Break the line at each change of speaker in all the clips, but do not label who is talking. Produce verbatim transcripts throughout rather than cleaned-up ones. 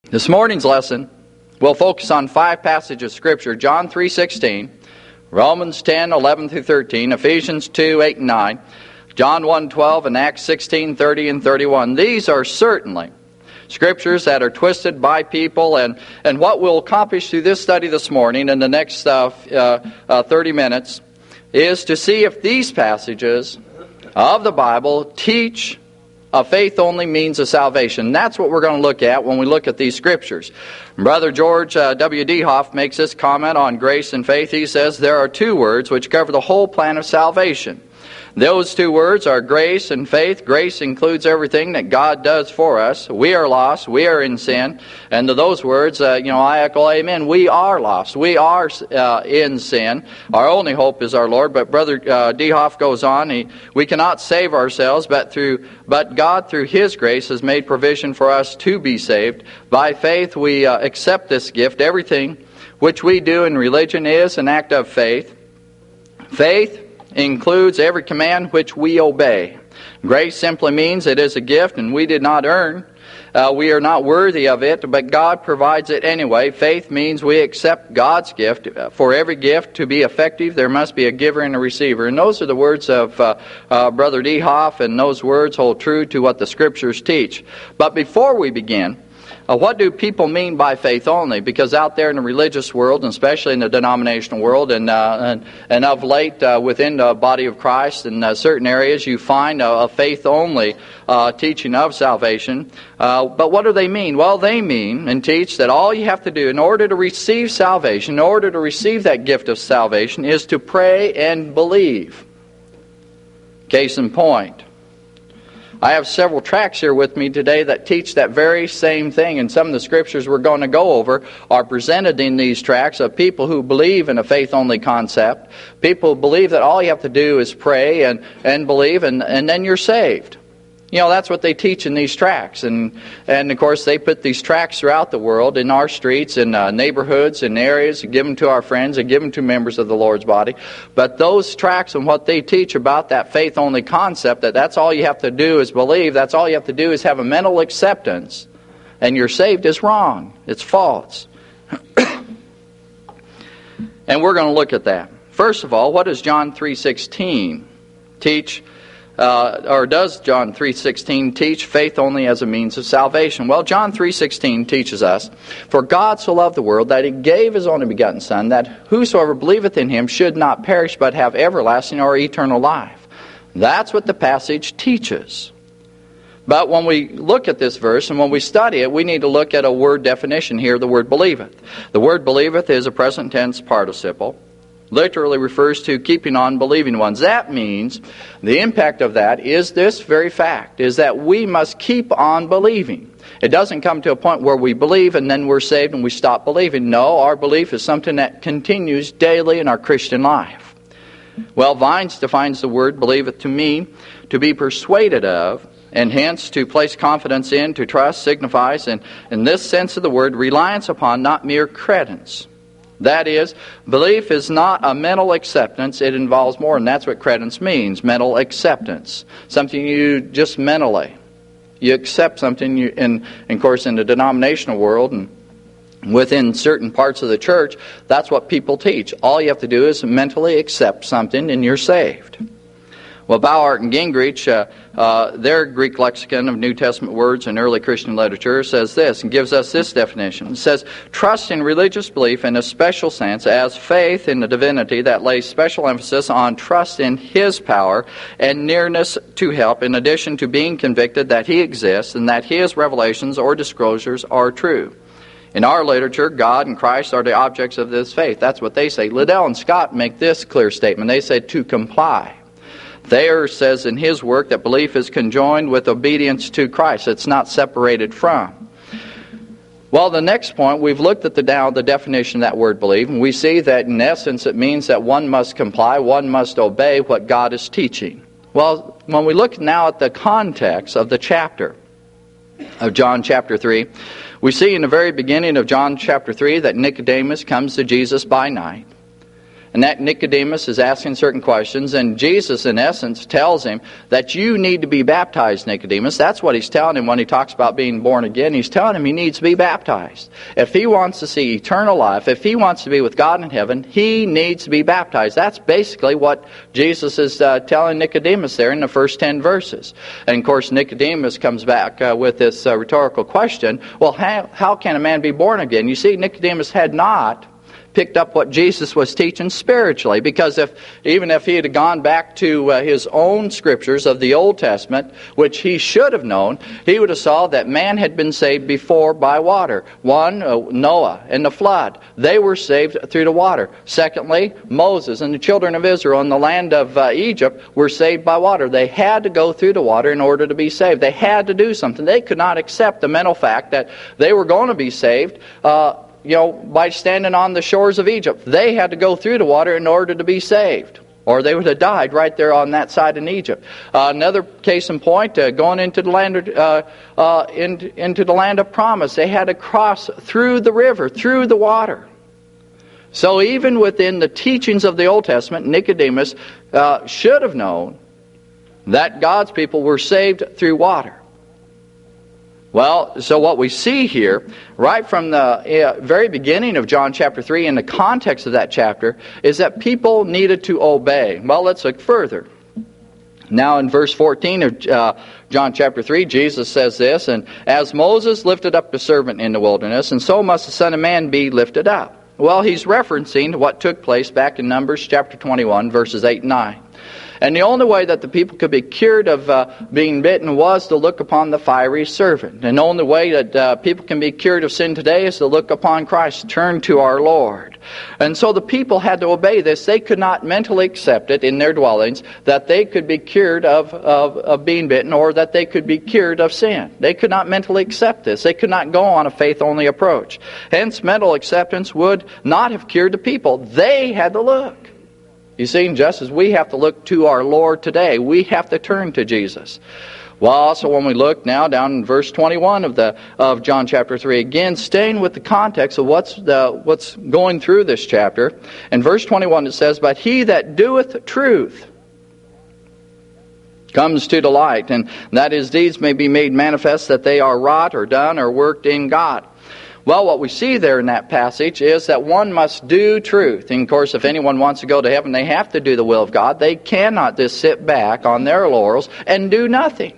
This morning's lesson will focus on five passages of Scripture: John three sixteen, Romans ten eleven through thirteen, Ephesians two eight and nine, John one twelve, and Acts sixteen thirty and thirty-one. These are certainly Scriptures that are twisted by people, and, and what we'll accomplish through this study this morning in the next uh, uh, uh, thirty minutes is to see if these passages of the Bible teach a faith-only means of salvation. That's what we're going to look at when we look at these Scriptures. Brother George uh, W. Dehoff makes this comment on grace and faith. He says, there are two words which cover the whole plan of salvation. Those two words are grace and faith. Grace includes everything that God does for us. We are lost. We are in sin. And to those words, uh, you know, I echo amen. We are lost. We are uh, in sin. Our only hope is our Lord. But Brother uh, Dehoff goes on. He, we cannot save ourselves, but through, but God, through His grace, has made provision for us to be saved. By faith, we uh, accept this gift. Everything which we do in religion is an act of faith. Faith includes every command which we obey. Grace simply means it is a gift and we did not earn. Uh, we are not worthy of it, but God provides it anyway. Faith means we accept God's gift. For every gift to be effective, there must be a giver and a receiver. And those are the words of uh, uh, Brother Dehoff, and those words hold true to what the Scriptures teach. But before we begin, Uh, what do people mean by faith only? Because out there in the religious world, and especially in the denominational world, and uh, and, and of late uh, within the body of Christ, in uh, certain areas you find a, a faith-only uh, teaching of salvation. Uh, but what do they mean? Well, they mean and teach that all you have to do in order to receive salvation, in order to receive that gift of salvation, is to pray and believe. Case in point, I have several tracts here with me today that teach that very same thing, and some of the Scriptures we're going to go over are presented in these tracts of people who believe in a faith-only concept. People who believe that all you have to do is pray and, and believe, and, and then you're saved. You know, that's what they teach in these tracts. And, and of course, they put these tracts throughout the world, in our streets, in uh, neighborhoods, in areas, and give them to our friends, and give them to members of the Lord's body. But those tracts and what they teach about that faith-only concept, that that's all you have to do is believe, that's all you have to do is have a mental acceptance, and you're saved, is wrong. It's false. And we're going to look at that. First of all, what does John three sixteen teach? Uh, or does John three sixteen teach faith only as a means of salvation? Well, John three sixteen teaches us, for God so loved the world that He gave His only begotten Son, that whosoever believeth in Him should not perish but have everlasting or eternal life. That's what the passage teaches. But when we look at this verse and when we study it, we need to look at a word definition here, the word believeth. The word believeth is a present tense participle. Literally refers to keeping on believing ones. That means the impact of that is this very fact, is that we must keep on believing. It doesn't come to a point where we believe and then we're saved and we stop believing. No, our belief is something that continues daily in our Christian life. Well, Vines defines the word believeth to mean to be persuaded of, and hence to place confidence in, to trust, signifies, and in this sense of the word, reliance upon, not mere credence. That is, belief is not a mental acceptance. It involves more, and that's what credence means, mental acceptance. Something you just mentally, you accept something, you, and, and of course in the denominational world and within certain parts of the church, that's what people teach. All you have to do is mentally accept something and you're saved. Well, Bauart and Gingrich, uh, uh, their Greek lexicon of New Testament words in early Christian literature says this, and gives us this definition. It says, trust in religious belief in a special sense as faith in the divinity that lays special emphasis on trust in His power and nearness to help, in addition to being convicted that He exists and that His revelations or disclosures are true. In our literature, God and Christ are the objects of this faith. That's what they say. Liddell and Scott make this clear statement. They say to comply. Thayer says in his work that belief is conjoined with obedience to Christ. It's not separated from. Well, the next point, we've looked at the, down, the definition of that word believe, and we see that in essence it means that one must comply, one must obey what God is teaching. Well, when we look now at the context of the chapter of John chapter three, we see in the very beginning of John chapter three that Nicodemus comes to Jesus by night. And that Nicodemus is asking certain questions, and Jesus, in essence, tells him that you need to be baptized, Nicodemus. That's what he's telling him when he talks about being born again. He's telling him he needs to be baptized. If he wants to see eternal life, if he wants to be with God in heaven, he needs to be baptized. That's basically what Jesus is uh, telling Nicodemus there in the first ten verses. And of course, Nicodemus comes back uh, with this uh, rhetorical question, well, how, how can a man be born again? You see, Nicodemus had not picked up what Jesus was teaching spiritually, because if even if he had gone back to uh, his own scriptures of the Old Testament, which he should have known, he would have saw that man had been saved before by water. One, uh, Noah and the flood. They were saved through the water. Secondly, Moses and the children of Israel in the land of uh, Egypt were saved by water. They had to go through the water in order to be saved. They had to do something. They could not accept the mental fact that they were going to be saved uh, you know, by standing on the shores of Egypt. They had to go through the water in order to be saved, or they would have died right there on that side in Egypt. Uh, another case in point, uh, going into the land, of, uh, uh, in, into the land of promise, they had to cross through the river, through the water. So even within the teachings of the Old Testament, Nicodemus uh, should have known that God's people were saved through water. Well, so what we see here, right from the uh, very beginning of John chapter three, in the context of that chapter, is that people needed to obey. Well, let's look further. Now in verse fourteen of uh, John chapter three, Jesus says this, and as Moses lifted up the serpent in the wilderness, and so must the Son of Man be lifted up. Well, he's referencing what took place back in Numbers chapter twenty-one, verses eight and nine. And the only way that the people could be cured of uh, being bitten was to look upon the fiery serpent. And the only way that uh, people can be cured of sin today is to look upon Christ, turn to our Lord. And so the people had to obey this. They could not mentally accept it in their dwellings that they could be cured of, of, of being bitten, or that they could be cured of sin. They could not mentally accept this. They could not go on a faith-only approach. Hence, mental acceptance would not have cured the people. They had to look. You see, just as we have to look to our Lord today, we have to turn to Jesus. Well, also when we look now down in verse twenty-one of the of John chapter three, again staying with the context of what's the what's going through this chapter. In verse twenty-one it says, "But he that doeth truth comes to the light, and that his deeds may be made manifest, that they are wrought or done or worked in God." Well, what we see there in that passage is that one must do truth. And of course, if anyone wants to go to heaven, they have to do the will of God. They cannot just sit back on their laurels and do nothing.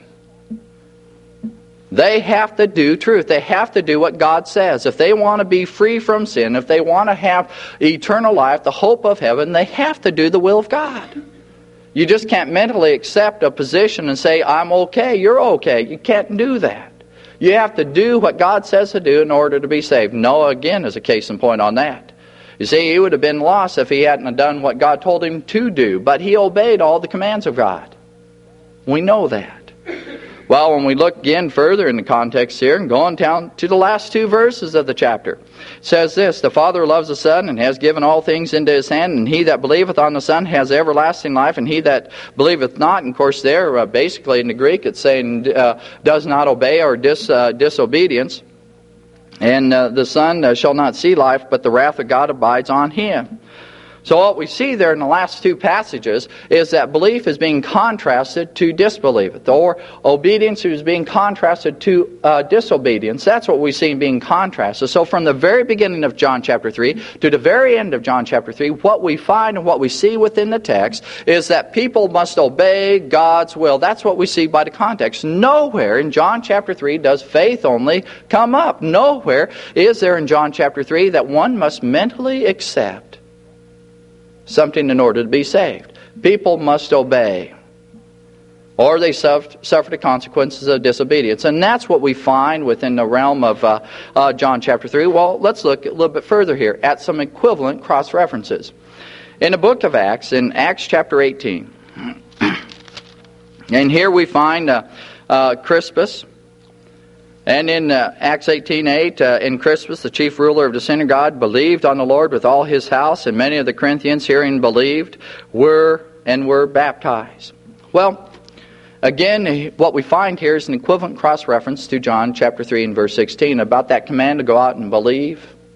They have to do truth. They have to do what God says. If they want to be free from sin, if they want to have eternal life, the hope of heaven, they have to do the will of God. You just can't mentally accept a position and say, I'm okay, you're okay. You can't do that. You have to do what God says to do in order to be saved. Noah, again, is a case in point on that. You see, he would have been lost if he hadn't done what God told him to do. But he obeyed all the commands of God. We know that. Well, when we look again further in the context here, and going down to the last two verses of the chapter, it says this, "The Father loves the Son, and has given all things into his hand, and he that believeth on the Son has everlasting life, and he that believeth not," and of course there, uh, basically in the Greek, it's saying, uh, does not obey, or dis, uh, disobedience, and uh, the Son uh, shall not see life, but the wrath of God abides on him. So what we see there in the last two passages is that belief is being contrasted to disbelief, or obedience is being contrasted to uh, disobedience. That's what we see being contrasted. So from the very beginning of John chapter three to the very end of John chapter three, what we find and what we see within the text is that people must obey God's will. That's what we see by the context. Nowhere in John chapter three does faith only come up. Nowhere is there in John chapter three that one must mentally accept something in order to be saved. People must obey, or they suffer, suffer the consequences of disobedience. And that's what we find within the realm of uh, uh, John chapter three. Well, let's look a little bit further here at some equivalent cross-references. In the book of Acts, in Acts chapter eighteen, and here we find uh, uh, Crispus. And in uh, Acts eighteen eight, uh, in Crispus, the chief ruler of the synagogue, believed on the Lord with all his house, and many of the Corinthians, hearing believed, were and were baptized. Well, again, what we find here is an equivalent cross-reference to John chapter three and verse sixteen about that command to go out and believe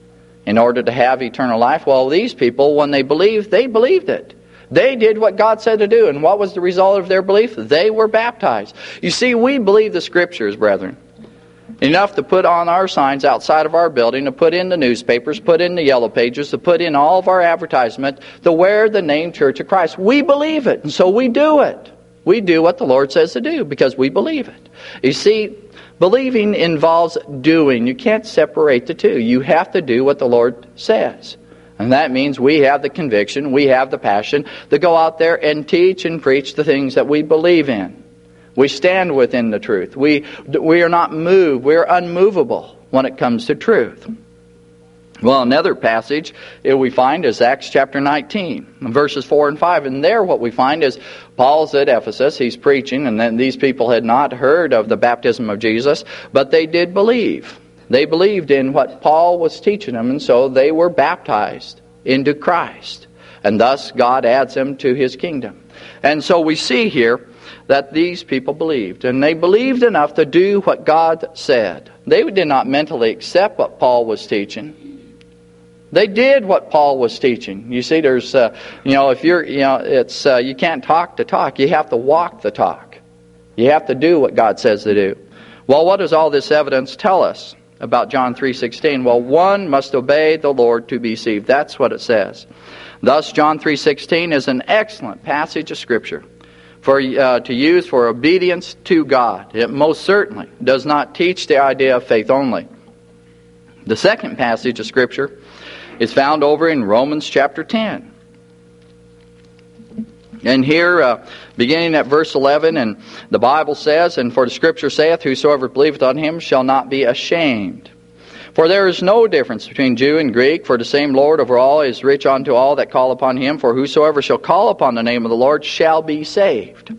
in order to have eternal life. Well, these people, when they believed, they believed it. They did what God said to do. And what was the result of their belief? They were baptized. You see, we believe the Scriptures, brethren. Enough to put on our signs outside of our building, to put in the newspapers, put in the yellow pages, to put in all of our advertisement, to wear the name Church of Christ. We believe it, and so we do it. We do what the Lord says to do because we believe it. You see, believing involves doing. You can't separate the two. You have to do what the Lord says. And that means we have the conviction, we have the passion to go out there and teach and preach the things that we believe in. We stand within the truth. We, we are not moved. We are unmovable when it comes to truth. Well, another passage we find is Acts chapter nineteen, verses four and five. And there what we find is Paul's at Ephesus. He's preaching, and then these people had not heard of the baptism of Jesus, but they did believe. They believed in what Paul was teaching them, and so they were baptized into Christ. And thus God adds them to His kingdom. And so we see here that these people believed. And they believed enough to do what God said. They did not mentally accept what Paul was teaching. They did what Paul was teaching. You see, there's, uh, you know, if you're, you know, it's, uh, you can't talk the talk. You have to walk the talk. You have to do what God says to do. Well, what does all this evidence tell us about John three sixteen? Well, one must obey the Lord to be saved. That's what it says. Thus, John three sixteen is an excellent passage of Scripture for uh, to use for obedience to God. It most certainly does not teach the idea of faith only. The second passage of Scripture is found over in Romans chapter ten. And here, uh, beginning at verse eleven, and the Bible says, "And for the Scripture saith, Whosoever believeth on Him shall not be ashamed. For there is no difference between Jew and Greek, for the same Lord over all is rich unto all that call upon Him. For whosoever shall call upon the name of the Lord shall be saved."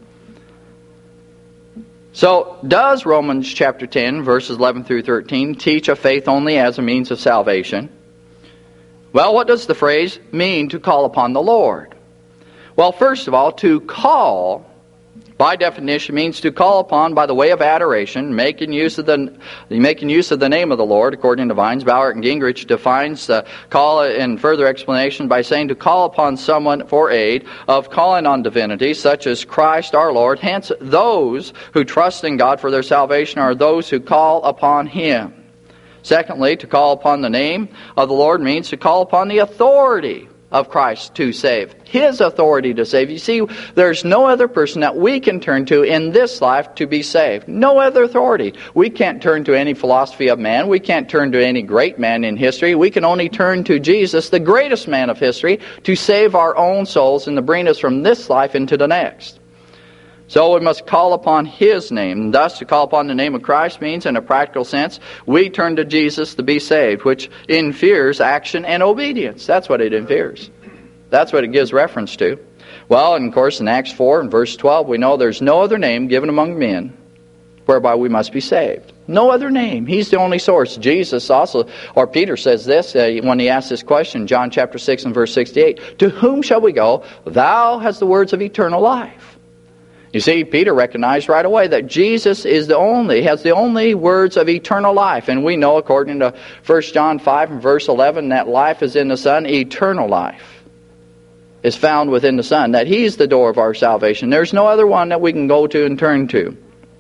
So, does Romans chapter ten, verses eleven through thirteen, teach of faith only as a means of salvation? Well, what does the phrase mean to call upon the Lord? Well, first of all, to call, by definition, means to call upon by the way of adoration, making use of the making use of the name of the Lord, according to Vines, Bauer, and Gingrich defines uh, call in further explanation by saying to call upon someone for aid, of calling on divinity, such as Christ our Lord. Hence, those who trust in God for their salvation are those who call upon Him. Secondly, to call upon the name of the Lord means to call upon the authority of Christ to save. His authority to save. You see, there's no other person that we can turn to in this life to be saved. No other authority. We can't turn to any philosophy of man. We can't turn to any great man in history. We can only turn to Jesus, the greatest man of history, to save our own souls and to bring us from this life into the next. So we must call upon His name. And thus, to call upon the name of Christ means, in a practical sense, we turn to Jesus to be saved, which infers action and obedience. That's what it infers. That's what it gives reference to. Well, and of course, in Acts four and verse twelve, we know there's no other name given among men whereby we must be saved. No other name. He's the only source. Jesus also, or Peter says this uh, when he asks this question, John chapter six and verse sixty-eight, "To whom shall we go? Thou hast the words of eternal life." You see, Peter recognized right away that Jesus is the only, has the only words of eternal life. And we know, according to First John five and verse eleven, that life is in the Son. Eternal life is found within the Son. That He's the door of our salvation. There's no other one that we can go to and turn to.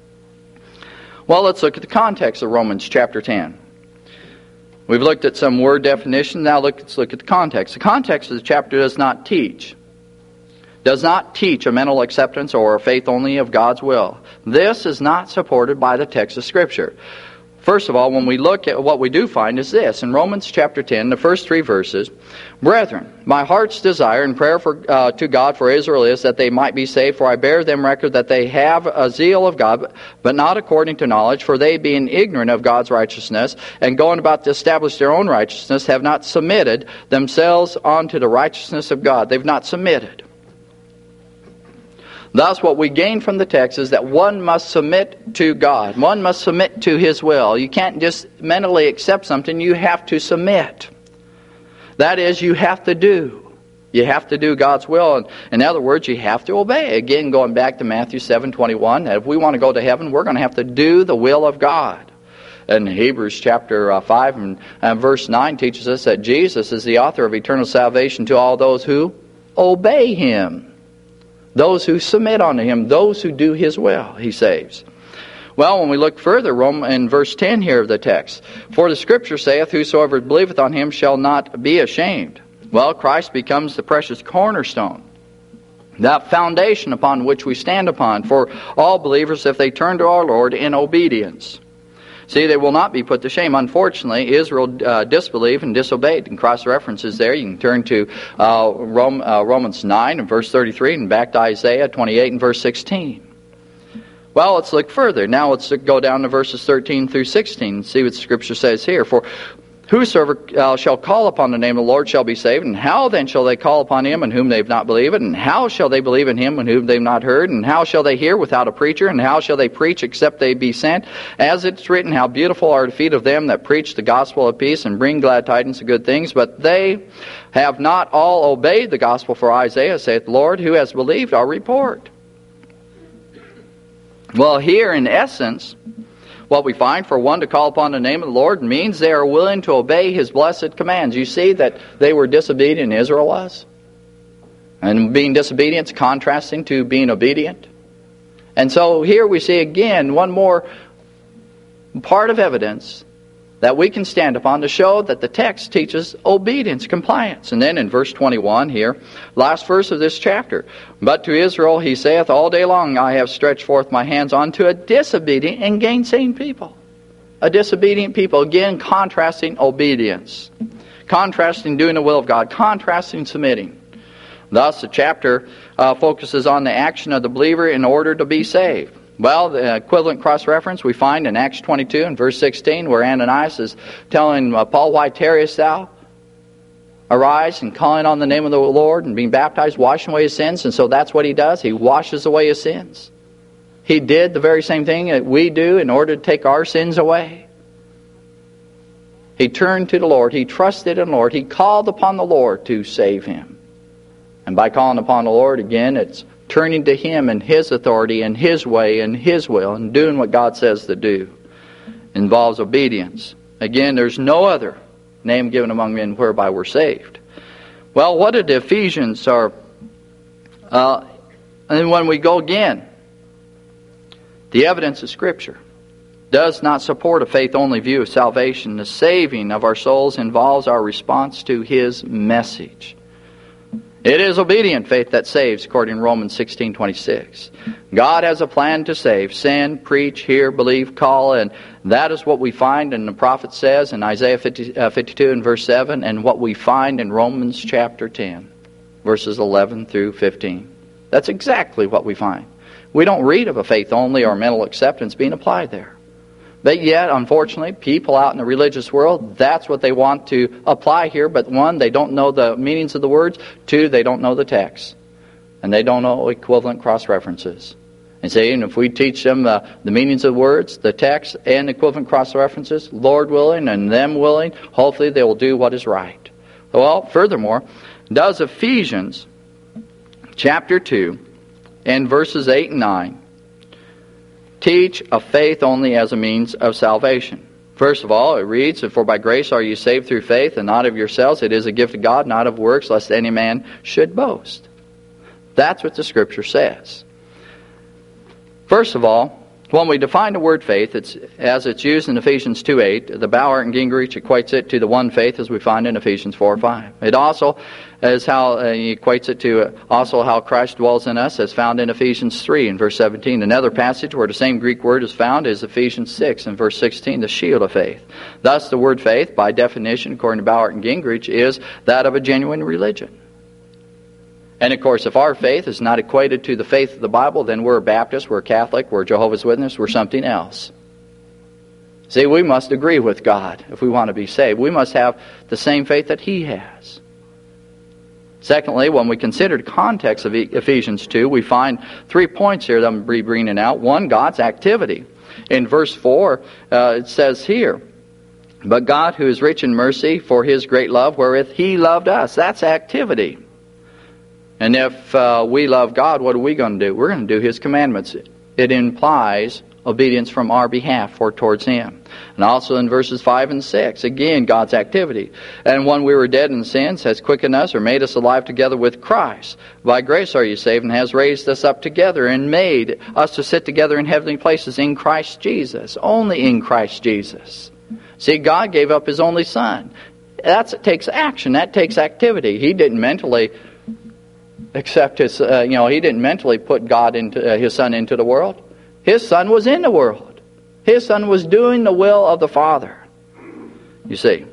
Well, let's look at the context of Romans chapter ten. We've looked at some word definition. Now let's look at the context. The context of the chapter does not teach. Does not teach a mental acceptance or a faith only of God's will. This is not supported by the text of Scripture. First of all, when we look at what we do find is this. In Romans chapter ten, the first three verses, "Brethren, my heart's desire and prayer for, uh, to God for Israel is that they might be saved, for I bear them record that they have a zeal of God, but not according to knowledge, for they being ignorant of God's righteousness, and going about to establish their own righteousness, have not submitted themselves unto the righteousness of God." They've not submitted. Thus, what we gain from the text is that one must submit to God. One must submit to His will. You can't just mentally accept something. You have to submit. That is, you have to do. You have to do God's will. And in other words, you have to obey. Again, going back to Matthew seven twenty-one, that if we want to go to heaven, we're going to have to do the will of God. And Hebrews chapter uh, five and, and verse nine teaches us that Jesus is the author of eternal salvation to all those who obey Him. Those who submit unto Him, those who do His will, He saves. Well, when we look further, in verse ten here of the text, for the Scripture saith, whosoever believeth on Him shall not be ashamed. Well, Christ becomes the precious cornerstone, that foundation upon which we stand upon for all believers if they turn to our Lord in obedience. See, they will not be put to shame. Unfortunately, Israel uh, disbelieved and disobeyed. And cross references there. You can turn to uh, Rome, uh, Romans nine and verse thirty-three and back to Isaiah twenty-eight and verse sixteen. Well, let's look further. Now let's go down to verses thirteen through sixteen and see what the Scripture says here. For whosoever uh, shall call upon the name of the Lord shall be saved. And how then shall they call upon Him in whom they have not believed? And how shall they believe in Him in whom they have not heard? And how shall they hear without a preacher? And how shall they preach except they be sent? As it's written, how beautiful are the feet of them that preach the gospel of peace and bring glad tidings of good things. But they have not all obeyed the gospel. For Isaiah saith, Lord, who has believed our report? Well, here in essence, what we find, for one to call upon the name of the Lord means they are willing to obey His blessed commands. You see that they were disobedient, Israel was. And being disobedient is contrasting to being obedient. And so here we see again one more part of evidence that we can stand upon to show that the text teaches obedience, compliance. And then in verse twenty-one here, last verse of this chapter, but to Israel He saith, all day long I have stretched forth my hands unto a disobedient and gainsaying people. A disobedient people, again contrasting obedience, contrasting doing the will of God, contrasting submitting. Thus the chapter uh, focuses on the action of the believer in order to be saved. Well, the equivalent cross-reference we find in Acts twenty-two and verse sixteen, where Ananias is telling uh, Paul, why tarriest thou? Arise, and calling on the name of the Lord and being baptized, washing away his sins. And so that's what he does. He washes away his sins. He did the very same thing that we do in order to take our sins away. He turned to the Lord. He trusted in the Lord. He called upon the Lord to save him. And by calling upon the Lord, again, it's turning to Him and His authority and His way and His will and doing what God says to do. Involves obedience. Again, there's no other name given among men whereby we're saved. Well, what did the Ephesians are? Uh, and when we go again, the evidence of Scripture does not support a faith-only view of salvation. The saving of our souls involves our response to His message. It is obedient faith that saves, according to Romans sixteen twenty-six. God has a plan to save. Send, preach, hear, believe, call, and that is what we find, and the prophet says in Isaiah fifty, uh, fifty-two and verse seven, and what we find in Romans chapter ten, verses eleven through fifteen. That's exactly what we find. We don't read of a faith only or mental acceptance being applied there. But yet, unfortunately, people out in the religious world, that's what they want to apply here. But one, they don't know the meanings of the words. Two, they don't know the text. And they don't know equivalent cross-references. And say, and if we teach them the, the meanings of the words, the text, and equivalent cross-references, Lord willing and them willing, hopefully they will do what is right. Well, furthermore, does Ephesians chapter two and verses eight and nine teach of faith only as a means of salvation? First of all, it reads, for by grace are you saved through faith, and not of yourselves. It is a gift of God, not of works, lest any man should boast. That's what the Scripture says. First of all, when we define the word faith, it's as it's used in Ephesians two eight, the Bauer and Gingrich equates it to the one faith as we find in Ephesians four five. It also is how uh, he equates it to uh, also how Christ dwells in us, as found in Ephesians three and verse seventeen. Another passage where the same Greek word is found is Ephesians six and verse sixteen, the shield of faith. Thus, the word faith, by definition, according to Bauer and Gingrich, is that of a genuine religion. And of course, if our faith is not equated to the faith of the Bible, then we're a Baptist, we're a Catholic, we're a Jehovah's Witness, we're something else. See, we must agree with God if we want to be saved. We must have the same faith that He has. Secondly, when we consider the context of Ephesians two, we find three points here that I'm be bringing out. One, God's activity. In verse four, uh, it says here, but God, who is rich in mercy, for His great love, wherewith He loved us. That's activity. And if uh, we love God, what are we going to do? We're going to do His commandments. It implies obedience from our behalf or towards Him. And also in verses five and six, again, God's activity. And when we were dead in sins, has quickened us or made us alive together with Christ. By grace are you saved, and has raised us up together and made us to sit together in heavenly places in Christ Jesus. Only in Christ Jesus. See, God gave up His only Son. That takes action. That takes activity. He didn't mentally accept His, uh, you know, He didn't mentally put God into uh, His Son into the world. His Son was in the world. His Son was doing the will of the Father. You see.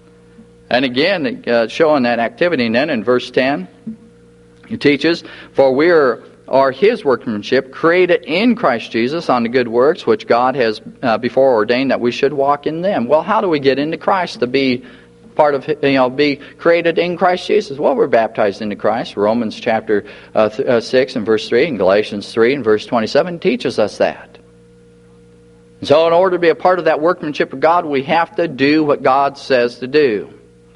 And again, uh, showing that activity. And then in verse ten, He teaches, for we are, are His workmanship, created in Christ Jesus on the good works, which God has uh, before ordained that we should walk in them. Well, how do we get into Christ to be part of, you know, be created in Christ Jesus? Well, we're baptized into Christ. Romans chapter uh, th- uh, six and verse three and Galatians three and verse twenty-seven teaches us that. So in order to be a part of that workmanship of God, we have to do what God says to do.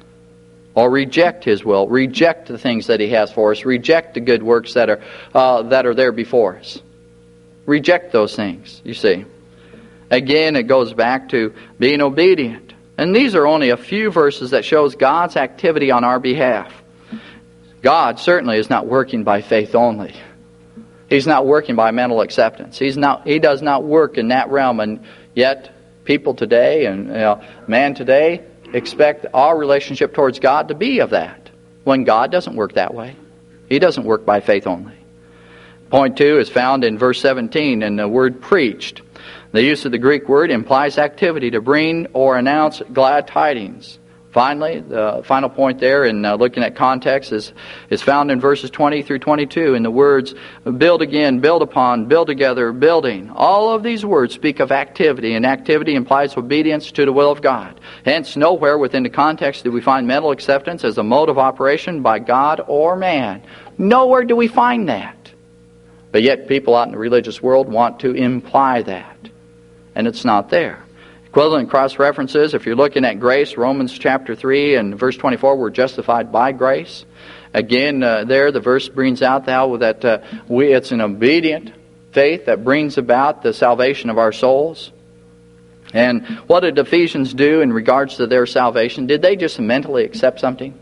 Or reject His will, reject the things that He has for us, reject the good works that are uh, that are there before us. Reject those things, you see. Again, it goes back to being obedient. And these are only a few verses that shows God's activity on our behalf. God certainly is not working by faith only. He's not working by mental acceptance. He's not. He does not work in that realm. And yet, people today and you know, man today expect our relationship towards God to be of that. When God doesn't work that way. He doesn't work by faith only. Point two is found in verse seventeen in the word preached. The use of the Greek word implies activity to bring or announce glad tidings. Finally, the final point there in uh, looking at context is, is found in verses twenty through twenty-two in the words build again, build upon, build together, building. All of these words speak of activity, and activity implies obedience to the will of God. Hence, nowhere within the context do we find mental acceptance as a mode of operation by God or man. Nowhere do we find that. But yet people out in the religious world want to imply that. And it's not there. Equivalent cross-references, if you're looking at grace, Romans chapter three and verse twenty-four, we're justified by grace. Again, uh, there the verse brings out how that uh, we it's an obedient faith that brings about the salvation of our souls. And what did Ephesians do in regards to their salvation? Did they just mentally accept something?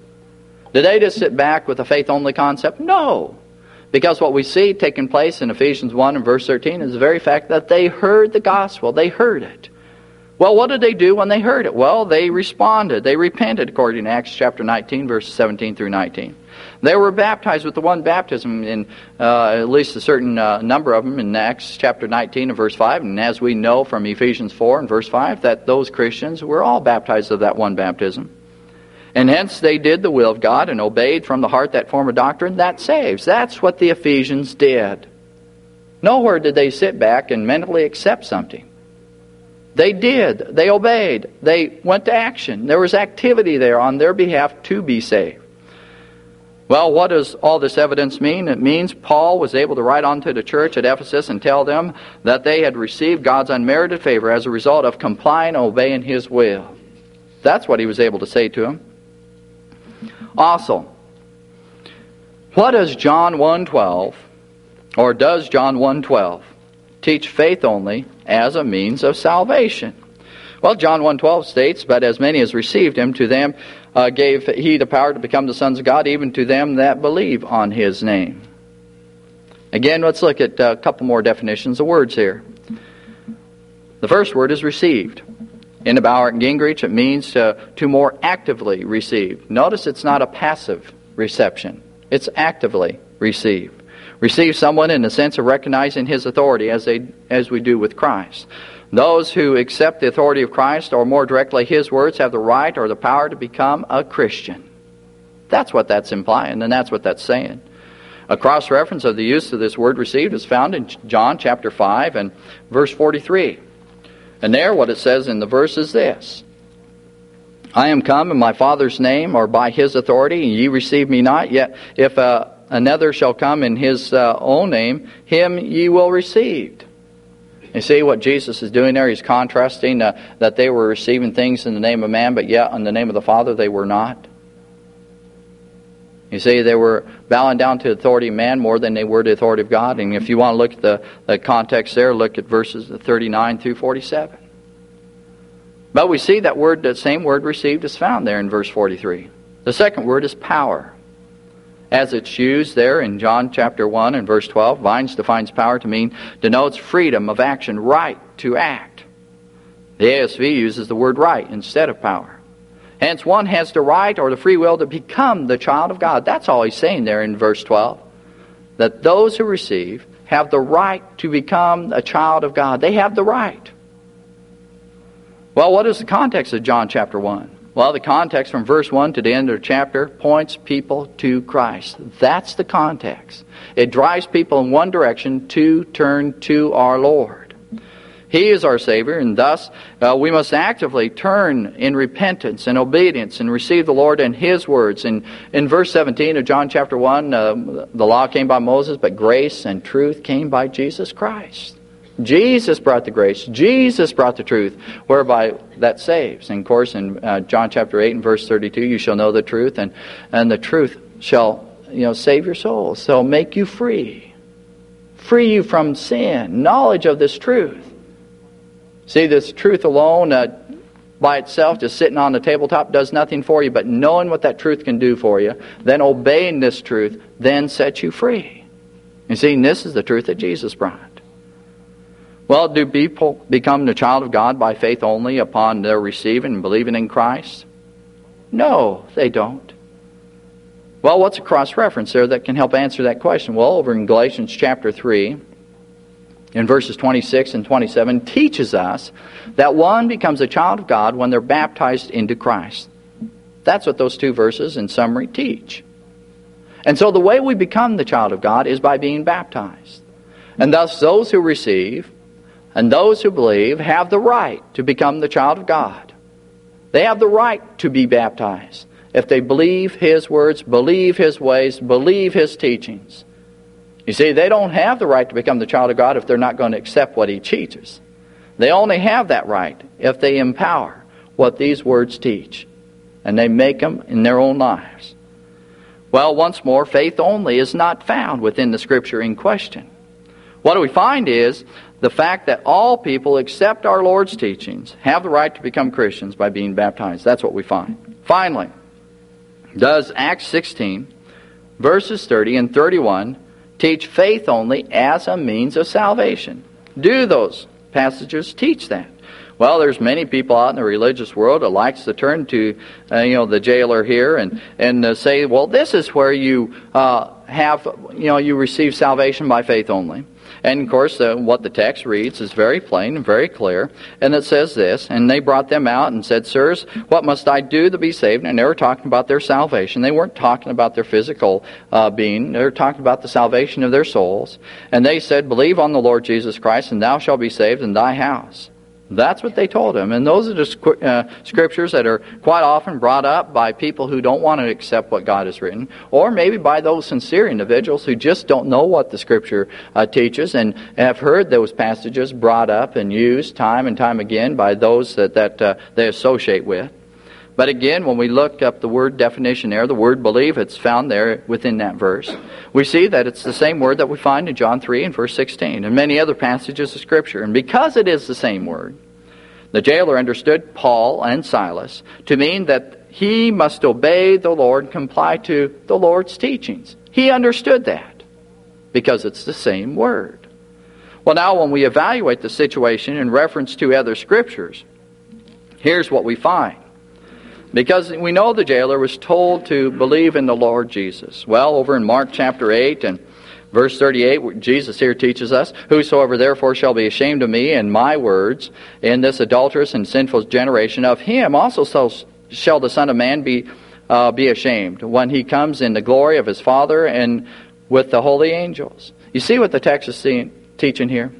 Did they just sit back with a faith-only concept? No. Because what we see taking place in Ephesians one and verse thirteen is the very fact that they heard the gospel. They heard it. Well, what did they do when they heard it? Well, they responded. They repented according to Acts chapter nineteen, verses seventeen through nineteen. They were baptized with the one baptism in uh, at least a certain uh, number of them in Acts chapter nineteen and verse five. And as we know from Ephesians four and verse five, that those Christians were all baptized of that one baptism. And hence they did the will of God and obeyed from the heart that form of doctrine that saves. That's what the Ephesians did. Nowhere did they sit back and mentally accept something. They did. They obeyed. They went to action. There was activity there on their behalf to be saved. Well, what does all this evidence mean? It means Paul was able to write on to the church at Ephesus and tell them that they had received God's unmerited favor as a result of complying and obeying His will. That's what he was able to say to them. Also, what does John one twelve, or does John one twelve, teach faith only as a means of salvation? Well, John one twelve states, but as many as received Him, to them uh, gave He the power to become the sons of God, even to them that believe on His name. Again, let's look at a couple more definitions of words here. The first word is received. In the Bauer and Gingrich, it means to, to more actively receive. Notice it's not a passive reception. It's actively receive. Receive someone in the sense of recognizing his authority as they as we do with Christ. Those who accept the authority of Christ, or more directly His words, have the right or the power to become a Christian. That's what that's implying, and that's what that's saying. A cross-reference of the use of this word received is found in John chapter five and verse forty-three. And there what it says in the verse is this: I am come in my Father's name, or by His authority, and ye receive me not. Yet if uh, another shall come in His uh, own name, him ye will receive. You see what Jesus is doing there? He's contrasting uh, that they were receiving things in the name of man, but yet in the name of the Father they were not. You see, they were bowing down to the authority of man more than they were the authority of God. And if you want to look at the, the context there, look at verses thirty-nine through forty-seven. But we see that word, that same word received is found there in verse forty-three. The second word is power. As it's used there in John chapter one and verse twelve, Vines defines power to mean, denotes freedom of action, right to act. The A S V uses the word right instead of power. Hence, one has the right or the free will to become the child of God. That's all he's saying there in verse twelve. That those who receive have the right to become a child of God. They have the right. Well, what is the context of John chapter one? Well, the context from verse one to the end of the chapter points people to Christ. That's the context. It drives people in one direction to turn to our Lord. He is our Savior, and thus uh, we must actively turn in repentance and obedience and receive the Lord and His words. In, in verse seventeen of John chapter one, uh, the law came by Moses, but grace and truth came by Jesus Christ. Jesus brought the grace. Jesus brought the truth, whereby that saves. And of course, in uh, John chapter eight and verse thirty-two, you shall know the truth, and, and the truth shall you know save your soul. So make you free. Free you from sin. Knowledge of this truth. See, this truth alone, uh, by itself, just sitting on the tabletop, does nothing for you. But knowing what that truth can do for you, then obeying this truth, then sets you free. You see, this is the truth that Jesus brought. Well, do people become the child of God by faith only upon their receiving and believing in Christ? No, they don't. Well, what's a cross-reference there that can help answer that question? Well, over in Galatians chapter three, in verses twenty-six and twenty-seven, teaches us that one becomes a child of God when they're baptized into Christ. That's what those two verses in summary teach. And so the way we become the child of God is by being baptized. And thus those who receive and those who believe have the right to become the child of God. They have the right to be baptized if they believe His words, believe His ways, believe His teachings. You see, they don't have the right to become the child of God if they're not going to accept what He teaches. They only have that right if they empower what these words teach, and they make them in their own lives. Well, once more, faith only is not found within the Scripture in question. What do we find is the fact that all people accept our Lord's teachings have the right to become Christians by being baptized. That's what we find. Finally, does Acts sixteen, verses thirty and thirty-one, teach faith only as a means of salvation? Do those passages teach that? Well, there's many people out in the religious world that likes to turn to, uh, you know, the jailer here and and uh, say, well, this is where you uh, have, you know, you receive salvation by faith only. And, of course, uh, what the text reads is very plain and very clear. And it says this, and they brought them out and said, Sirs, what must I do to be saved? And they were talking about their salvation. They weren't talking about their physical uh, being. They were talking about the salvation of their souls. And they said, Believe on the Lord Jesus Christ, and thou shalt be saved in thy house. That's what they told him. And those are the uh, scriptures that are quite often brought up by people who don't want to accept what God has written, or maybe by those sincere individuals who just don't know what the Scripture uh, teaches and have heard those passages brought up and used time and time again by those that, that uh, they associate with. But again, when we look up the word definition there, the word believe, it's found there within that verse. We see that it's the same word that we find in John three and verse sixteen and many other passages of Scripture. And because it is the same word, the jailer understood Paul and Silas to mean that he must obey the Lord, comply to the Lord's teachings. He understood that because it's the same word. Well, now when we evaluate the situation in reference to other Scriptures, here's what we find. Because we know the jailer was told to believe in the Lord Jesus. Well, over in Mark chapter eight and verse thirty-eight, Jesus here teaches us, Whosoever therefore shall be ashamed of me and my words in this adulterous and sinful generation, of him also shall the Son of Man be uh, be ashamed, when he comes in the glory of his Father and with the holy angels. You see what the text is seeing, teaching here?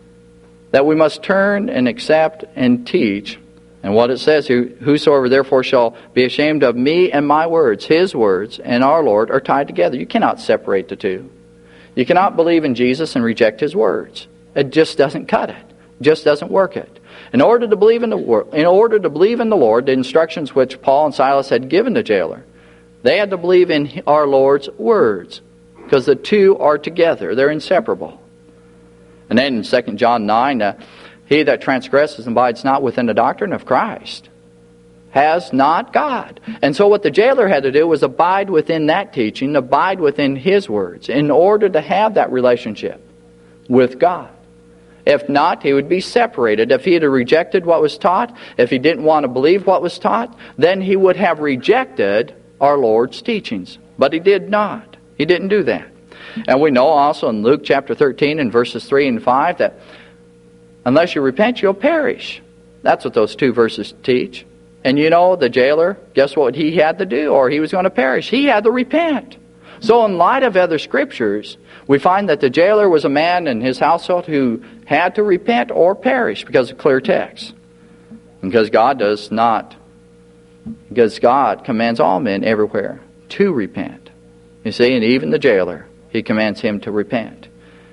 That we must turn and accept and teach. And what it says here, Whosoever therefore shall be ashamed of me and my words, His words and our Lord are tied together. You cannot separate the two. You cannot believe in Jesus and reject His words. It just doesn't cut it. It just doesn't work it. In order to believe in the in order to believe in the Lord, the instructions which Paul and Silas had given the jailer, They had to believe in our Lord's words, because the two are together. They're inseparable. And then in Second John nine, uh, he that transgresses and abides not within the doctrine of Christ has not God. And so what the jailer had to do was abide within that teaching, abide within his words, in order to have that relationship with God. If not, he would be separated. If he had rejected what was taught, if he didn't want to believe what was taught, then he would have rejected our Lord's teachings. But he did not. He didn't do that. And we know also in Luke chapter thirteen and verses three and five that unless you repent, you'll perish. That's what those two verses teach. And you know, the jailer, guess what he had to do? Or he was going to perish. He had to repent. So in light of other scriptures, we find that the jailer was a man in his household who had to repent or perish because of clear text. Because God does not, because God commands all men everywhere to repent. You see, and even the jailer, he commands him to repent.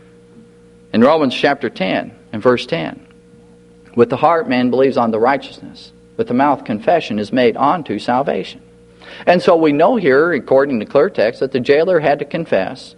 In Romans chapter ten and verse ten, with the heart man believes on the righteousness, with the mouth confession is made unto salvation. And so we know here, according to clear text, that the jailer had to confess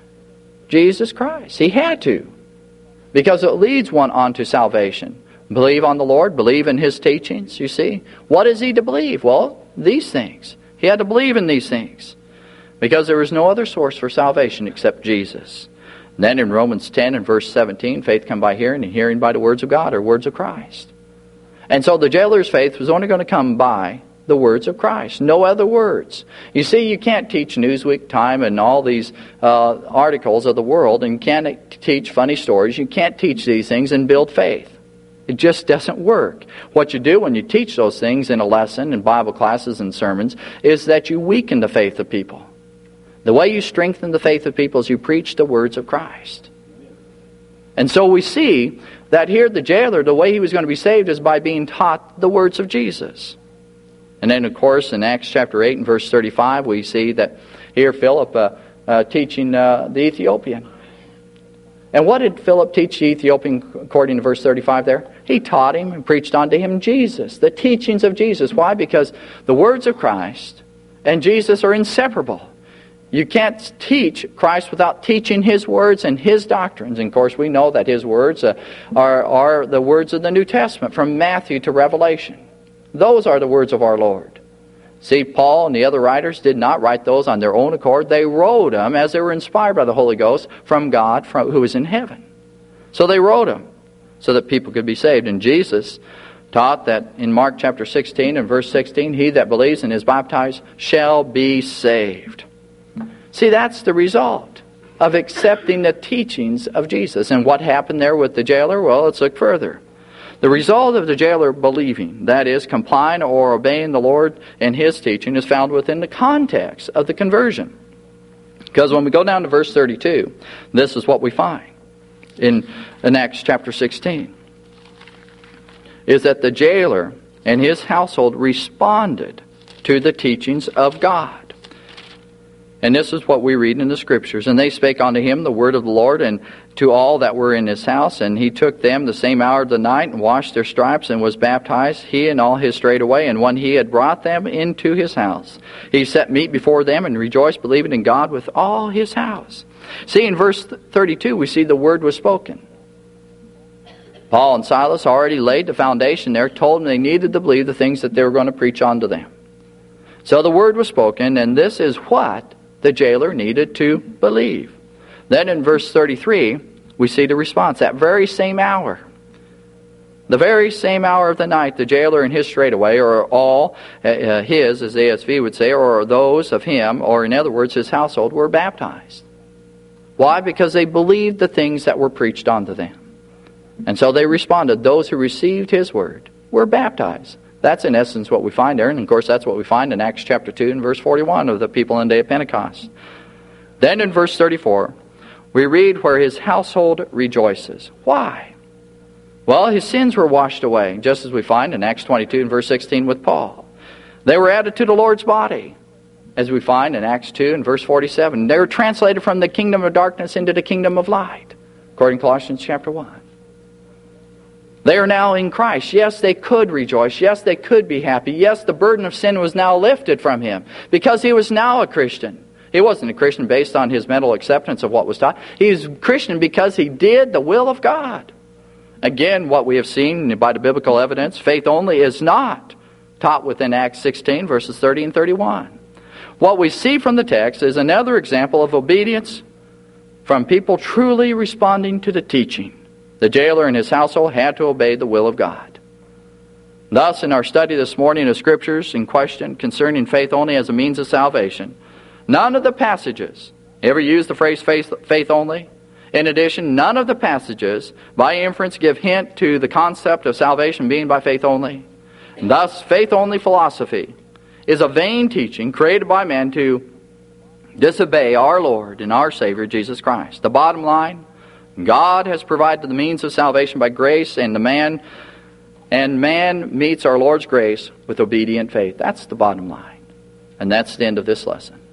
Jesus Christ. He had to. Because it leads one unto salvation. Believe on the Lord, believe in His teachings, you see. What is he to believe? Well, these things. He had to believe in these things. Because there is no other source for salvation except Jesus. And then in Romans ten and verse seventeen, faith come by hearing, and hearing by the words of God, or words of Christ. And so the jailer's faith was only going to come by the words of Christ. No other words. You see, you can't teach Newsweek, Time, and all these uh, articles of the world, and you can't teach funny stories. You can't teach these things and build faith. It just doesn't work. What you do when you teach those things in a lesson, in Bible classes and sermons, is that you weaken the faith of people. The way you strengthen the faith of people is you preach the words of Christ. And so we see that here the jailer, the way he was going to be saved is by being taught the words of Jesus. And then, of course, in Acts chapter eight and verse thirty-five, we see that here Philip uh, uh, teaching uh, the Ethiopian. And what did Philip teach the Ethiopian according to verse thirty-five there? He taught him and preached unto him Jesus, the teachings of Jesus. Why? Because the words of Christ and Jesus are inseparable. You can't teach Christ without teaching His words and His doctrines. And of course, we know that His words uh, are, are the words of the New Testament, from Matthew to Revelation. Those are the words of our Lord. See, Paul and the other writers did not write those on their own accord. They wrote them as they were inspired by the Holy Ghost from God from, who is in heaven. So they wrote them so that people could be saved. And Jesus taught that in Mark chapter sixteen and verse sixteen, he that believes and is baptized shall be saved. See, that's the result of accepting the teachings of Jesus. And what happened there with the jailer? Well, let's look further. The result of the jailer believing, that is, complying or obeying the Lord and His teaching, is found within the context of the conversion. Because when we go down to verse thirty-two, this is what we find in, in Acts chapter sixteen. Is that the jailer and his household responded to the teachings of God. And this is what we read in the Scriptures. And they spake unto him the word of the Lord, and to all that were in his house. And he took them the same hour of the night, and washed their stripes, and was baptized, he and all his straightway. And when he had brought them into his house, he set meat before them, and rejoiced, believing in God with all his house. See, in verse thirty-two, we see the word was spoken. Paul and Silas already laid the foundation there, told them they needed to believe the things that they were going to preach unto them. So the word was spoken, and this is what the jailer needed to believe. Then in verse thirty-three, we see the response. That very same hour, the very same hour of the night, the jailer and his straightaway, or all uh, his, as the A S V would say, or those of him, or in other words, his household, were baptized. Why? Because they believed the things that were preached unto them. And so they responded. Those who received his word were baptized. That's in essence what we find there. And of course that's what we find in Acts chapter two and verse forty-one of the people in the day of Pentecost. Then in verse thirty-four, we read where his household rejoices. Why? Well, his sins were washed away, just as we find in Acts twenty-two and verse sixteen with Paul. They were added to the Lord's body, as we find in Acts two and verse forty-seven. They were translated from the kingdom of darkness into the kingdom of light, according to Colossians chapter one. They are now in Christ. Yes, they could rejoice. Yes, they could be happy. Yes, the burden of sin was now lifted from him because he was now a Christian. He wasn't a Christian based on his mental acceptance of what was taught. He was a Christian because he did the will of God. Again, what we have seen by the biblical evidence, faith only is not taught within Acts sixteen, verses thirty and thirty-one. What we see from the text is another example of obedience from people truly responding to the teaching. The jailer and his household had to obey the will of God. Thus, in our study this morning of Scriptures in question concerning faith only as a means of salvation, none of the passages ever use the phrase faith, faith only. In addition, none of the passages by inference give hint to the concept of salvation being by faith only. And thus, faith only philosophy is a vain teaching created by men to disobey our Lord and our Savior Jesus Christ. The bottom line, God has provided the means of salvation by grace, and the man and man meets our Lord's grace with obedient faith. That's the bottom line. And that's the end of this lesson.